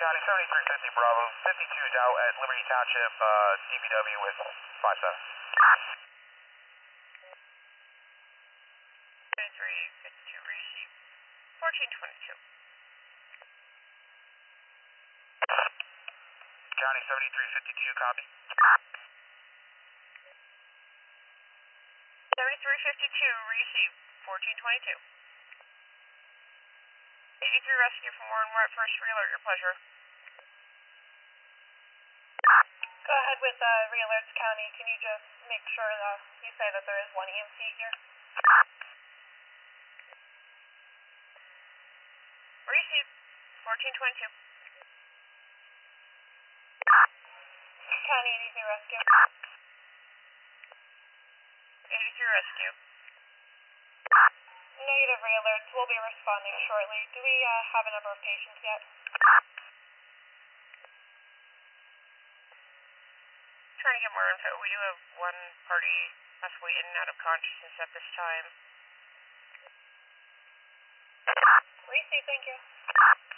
County 7350 Bravo, 52 is out at Liberty Township, DBW with 57. 7352, receive 1422. County 7352, copy. 7352, receive 1422. 83 rescue from Warren Wright, first re-alert, your pleasure. Go ahead with re-alerts, County. Can you just make sure that you say that there is one EMT here? Receive 1422. County 83 rescue. 83 rescue. Negative re-alerts. We'll be responding shortly. Do we have a number of patients yet? Trying to get more info. We do have one party possibly in and out of consciousness at this time. Receive, thank you.